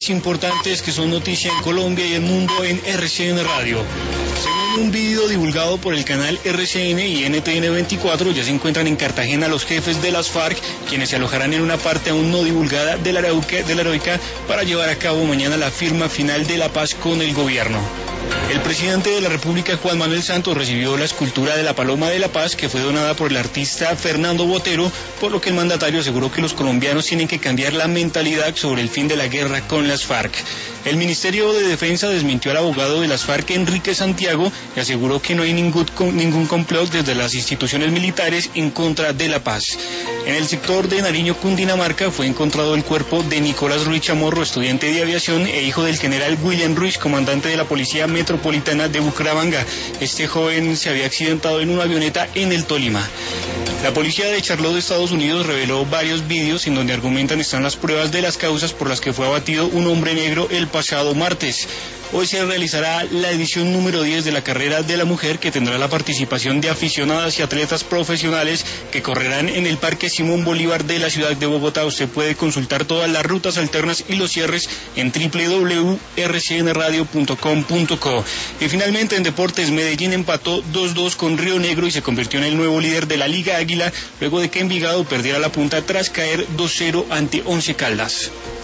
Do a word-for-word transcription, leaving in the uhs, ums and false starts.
hechos importantes que son noticia en Colombia y el mundo en R C N Radio. Según un video divulgado por el canal R C N y N T N veinticuatro, ya se encuentran en Cartagena los jefes de las FARC, quienes se alojarán en una parte aún no divulgada de la Arauca, de la Heroica para llevar a cabo mañana la firma final de la paz con el gobierno. El presidente de la República, Juan Manuel Santos, recibió la escultura de la Paloma de la Paz que fue donada por el artista Fernando Botero, por lo que el mandatario aseguró que los colombianos tienen que cambiar la mentalidad sobre el fin de la guerra con las FARC. El Ministerio de Defensa desmintió al abogado de las FARC, Enrique Santiago, y aseguró que no hay ningún, ningún complot desde las instituciones militares en contra de la paz. En el sector de Nariño, Cundinamarca, fue encontrado el cuerpo de Nicolás Ruiz Chamorro, estudiante de aviación e hijo del general William Ruiz, comandante de la Policía Metropolitana de Bucaramanga. Este joven se había accidentado en una avioneta en el Tolima. La policía de Charlotte, de Estados Unidos, reveló varios vídeos en donde argumentan están las pruebas de las causas por las que fue abatido un hombre negro el pasado martes. Hoy se realizará la edición número diez de la carrera de la mujer, que tendrá la participación de aficionadas y atletas profesionales que correrán en el Parque Simón Bolívar de la ciudad de Bogotá. Usted puede consultar todas las rutas alternas y los cierres en doble u doble u doble u punto r c n radio punto com punto co. Y finalmente en deportes, Medellín empató dos dos con Río Negro y se convirtió en el nuevo líder de la Liga Águila luego de que Envigado perdiera la punta tras caer dos cero ante Once Caldas.